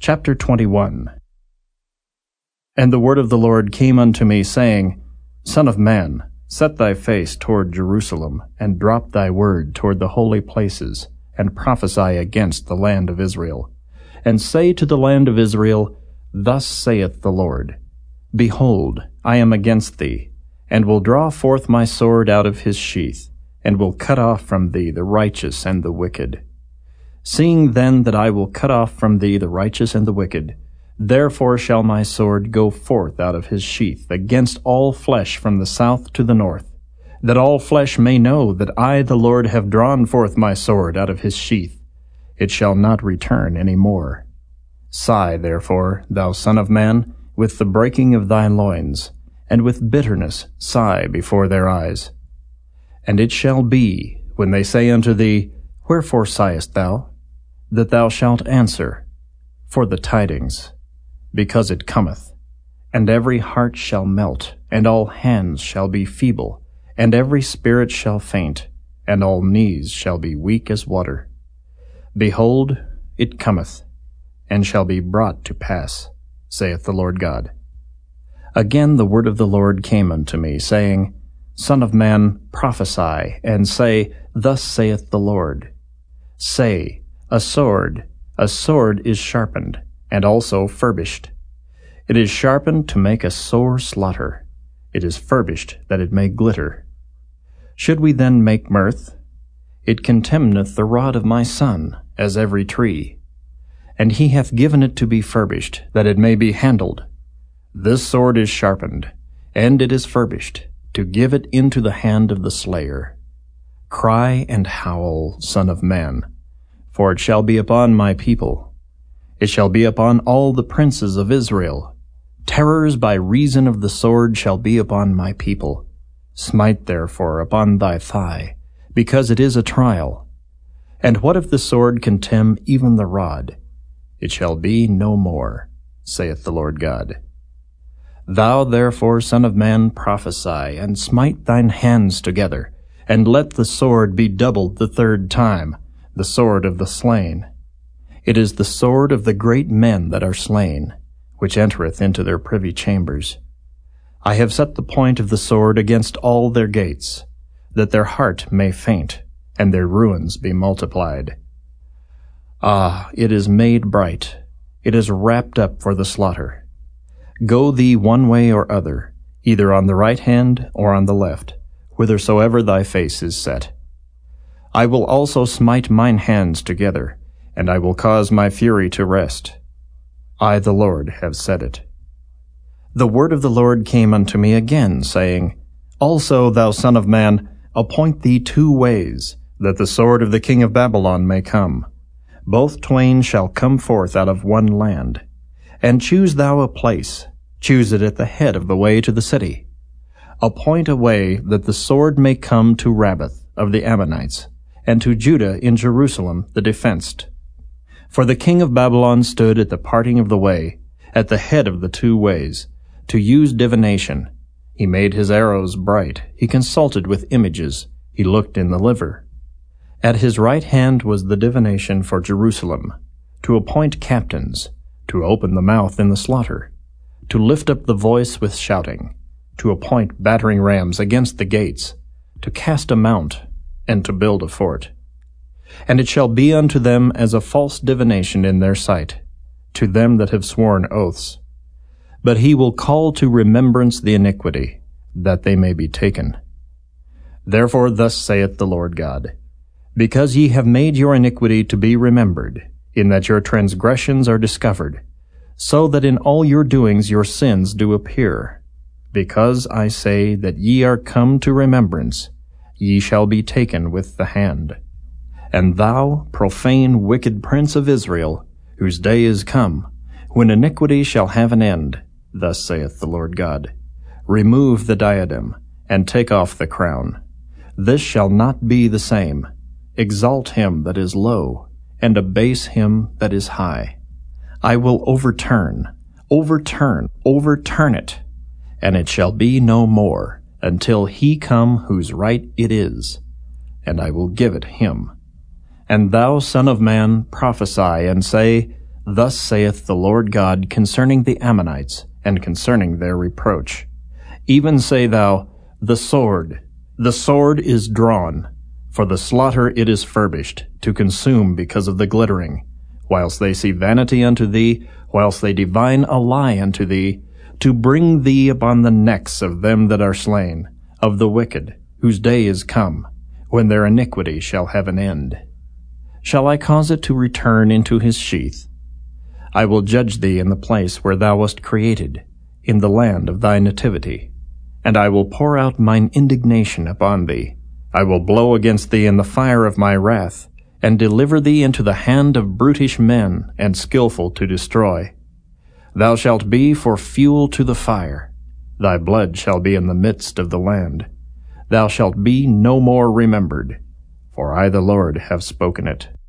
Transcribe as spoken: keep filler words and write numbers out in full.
Chapter twenty-one. And the word of the Lord came unto me, saying, Son of man, set thy face toward Jerusalem, and drop thy word toward the holy places, and prophesy against the land of Israel. And say to the land of Israel, Thus saith the Lord, Behold, I am against thee, and will draw forth my sword out of his sheath, and will cut off from thee the righteous and the wicked. Seeing then that I will cut off from thee the righteous and the wicked, therefore shall my sword go forth out of his sheath against all flesh from the south to the north, that all flesh may know that I the Lord have drawn forth my sword out of his sheath. It shall not return any more. Sigh, therefore, thou son of man, with the breaking of thy loins, and with bitterness sigh before their eyes. And it shall be, when they say unto thee, Wherefore sighest thou? That thou shalt answer, For the tidings, because it cometh. And every heart shall melt, and all hands shall be feeble, and every spirit shall faint, and all knees shall be weak as water. Behold, it cometh, and shall be brought to pass, saith the Lord God. Again the word of the Lord came unto me, saying, Son of man, prophesy, and say, Thus saith the Lord. Say, A sword, a sword is sharpened, and also furbished. It is sharpened to make a sore slaughter. It is furbished that it may glitter. Should we then make mirth? It contemneth the rod of my son, as every tree. And he hath given it to be furbished, that it may be handled. This sword is sharpened, and it is furbished, to give it into the hand of the slayer. Cry and howl, son of man, for it shall be upon my people. It shall be upon all the princes of Israel. Terrors by reason of the sword shall be upon my people. Smite therefore upon thy thigh, because it is a trial. And what if the sword contemn even the rod? It shall be no more, saith the Lord God. Thou therefore, son of man, prophesy, and smite thine hands together, and let the sword be doubled the third time, the sword of the slain. It is the sword of the great men that are slain, which entereth into their privy chambers. I have set the point of the sword against all their gates, that their heart may faint, and their ruins be multiplied. Ah, it is made bright, it is wrapped up for the slaughter. Go thee one way or other, either on the right hand or on the left, whithersoever thy face is set. I will also smite mine hands together, and I will cause my fury to rest. I the Lord have said it. The word of the Lord came unto me again, saying, Also, thou son of man, appoint thee two ways, that the sword of the king of Babylon may come. Both twain shall come forth out of one land. And choose thou a place, choose it at the head of the way to the city. Appoint a way that the sword may come to Rabbath of the Ammonites, and to Judah in Jerusalem the defenced. For the king of Babylon stood at the parting of the way, at the head of the two ways, to use divination. He made his arrows bright, he consulted with images, he looked in the liver. At his right hand was the divination for Jerusalem, to appoint captains, to open the mouth in the slaughter, to lift up the voice with shouting, to appoint battering rams against the gates, to cast a mount, and to build a fort. And it shall be unto them as a false divination in their sight, to them that have sworn oaths. But he will call to remembrance the iniquity, that they may be taken. Therefore thus saith the Lord God, Because ye have made your iniquity to be remembered, in that your transgressions are discovered, so that in all your doings your sins do appear, because I say that ye are come to remembrance, ye shall be taken with the hand. And thou, profane, wicked prince of Israel, whose day is come, when iniquity shall have an end, thus saith the Lord God, remove the diadem, and take off the crown. This shall not be the same. Exalt him that is low, and abase him that is high. I will overturn, overturn, overturn it, and it shall be no more, until he come whose right it is, and I will give it him. And thou, son of man, prophesy, and say, Thus saith the Lord God concerning the Ammonites, and concerning their reproach. Even say thou, The sword, the sword is drawn, for the slaughter it is furbished, to consume because of the glittering, whilst they see vanity unto thee, whilst they divine a lie unto thee, to bring thee upon the necks of them that are slain, of the wicked, whose day is come, when their iniquity shall have an end. Shall I cause it to return into his sheath? I will judge thee in the place where thou wast created, in the land of thy nativity. And I will pour out mine indignation upon thee. I will blow against thee in the fire of my wrath, and deliver thee into the hand of brutish men, and skillful to destroy. Thou shalt be for fuel to the fire. Thy blood shall be in the midst of the land. Thou shalt be no more remembered, for I the Lord have spoken it.